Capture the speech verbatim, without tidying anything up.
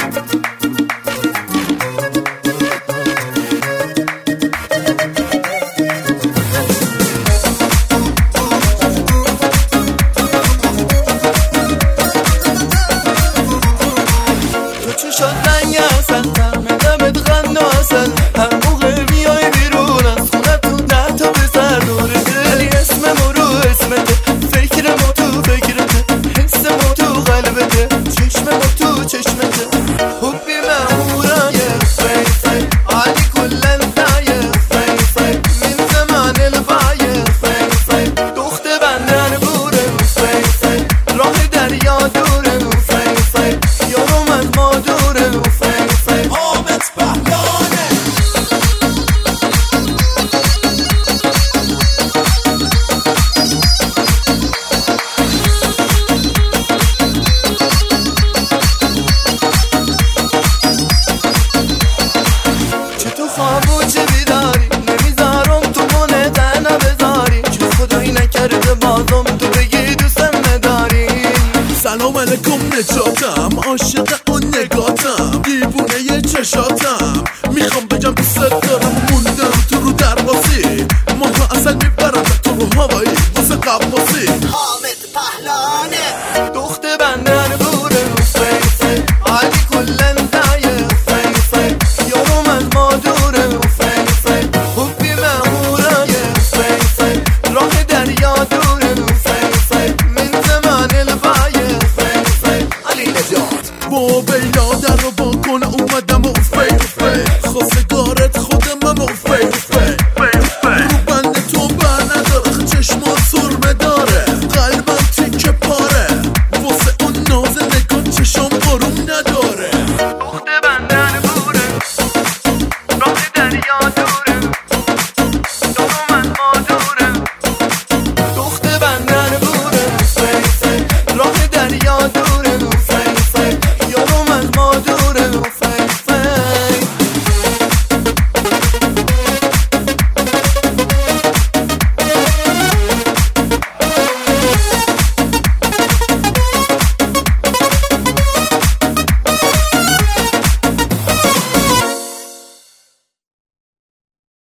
چی شد رنگ اصل طعم دمت غن و اصل هر موقع میای بیرون از خونتون ده تا بزر دوره ولی اسم ما رو اسمته فکر ما تو فکرته حس ما تو قلبته چشم ما تو چشمته حبی مهورای فی فی عالی کلن تای فی فی من زمان البای فی فی دخت بندر بوره فی فی راه دریا دوره فی فی یارم از ما دوره فی فی آمت پهلانه چه تو خواب و چه بیداری نمیذارم تو مونه تنها بذاری چه خدایی نکرده بازم تو بگی دوستم نداری سلام علیکم نجاتم عاشق اون نگاتم دیوونه ی چشاتم میخوام بگم دوست دارم موندم تو رو درباسی ماه اصل میبرم تو رو هوایی واسه قباسی حامد پهلانه دخت بندر بوره فی فی عالی کلن تایه فی فی یارم از ما دوره فی فی حبی مهورایه فی فی راه دریا دوره فی فی من زمان البایه فی فی علی نجات با بیلا در رو با